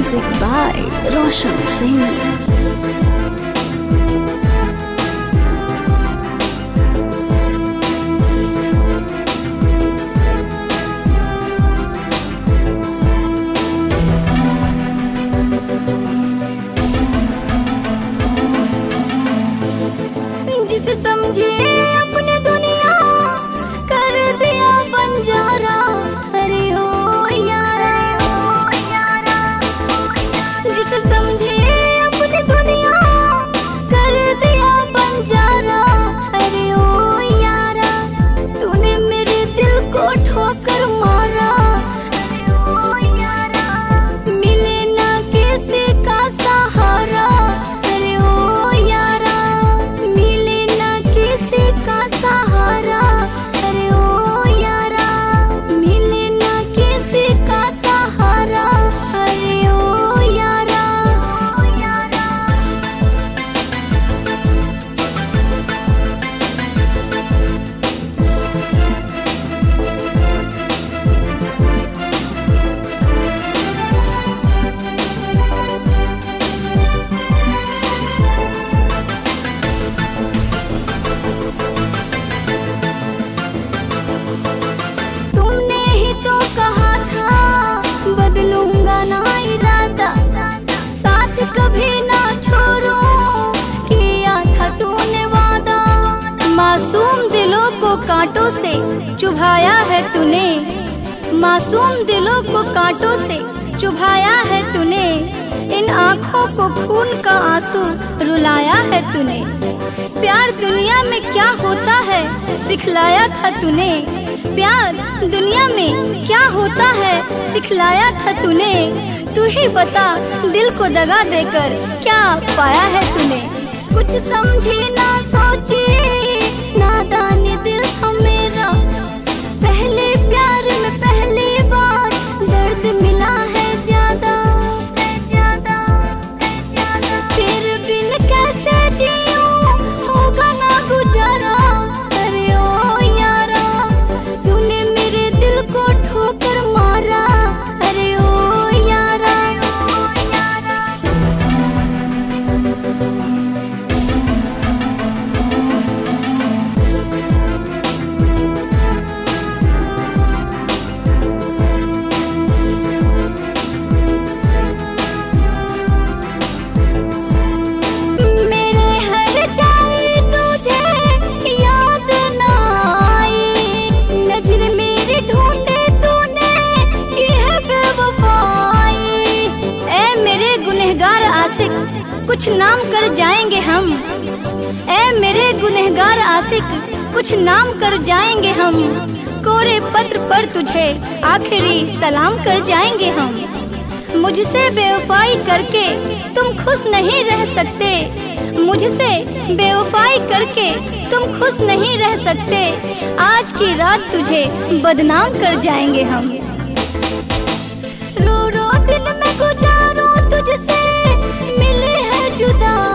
Music by Roshan Singh. जिसे समझे अपने दुनिया कर दिया बंजारा। अरे ओ यारा, जिसे समझे अपनी दुनिया कर दिया बंजारा। अरे ओ यारा, तूने मेरे दिल को ठोकर मारा। अरे ओ यारा, मिले ना किसी का सहारा। अरे ओ यारा, मिले ना किसी का सहारा। अरे ओ यारा, मिले ना किसी का सहारा। अरे ओ यारा, तुमने ही तो कहा था बदलूंगा ना इरादा, साथ कभी ना छोड़ो, किया था तूने वादा। मासूम दिलों को कांटों से चुभाया है तूने, मासूम दिलों को कांटों से चुभाया है तूने। इन आँखों को खून का आंसू रुलाया है तूने। प्यार दुनिया में क्या होता है सिखलाया था तूने। प्यार दुनिया में क्या होता है सिखलाया था तूने। तू ही बता दिल को दगा देकर क्या पाया है तूने। कुछ समझी ना सोची नादान दिल था मेरा, पहले प्यार में पहली बार दर्द मिला है ज्यादा। तेरे बिन कैसे जीऊं, होगा ना गुजारा। अरे ओ यारा, तूने मेरे दिल को ठोकर मारा। अरे ओ यारा, मेरे हर जाए तुझे याद ना आई। नजर मेरी ढूंढे तूने की है बेवफाई। ऐ मेरे गुनहगार आशिक कुछ नाम कर जाएंगे हम। ऐ मेरे गुनहगार आशिक कुछ नाम कर जाएंगे हम। कोरे पत्र पर तुझे आखिरी सलाम कर जाएंगे हम। मुझसे बेवफाई करके तुम खुश नहीं रह सकते, मुझसे बेवफाई करके तुम खुश नहीं रह सकते। आज की रात तुझे बदनाम कर जाएंगे हम। रो रो दिल में गुजारो तुझसे मिले है जुदा।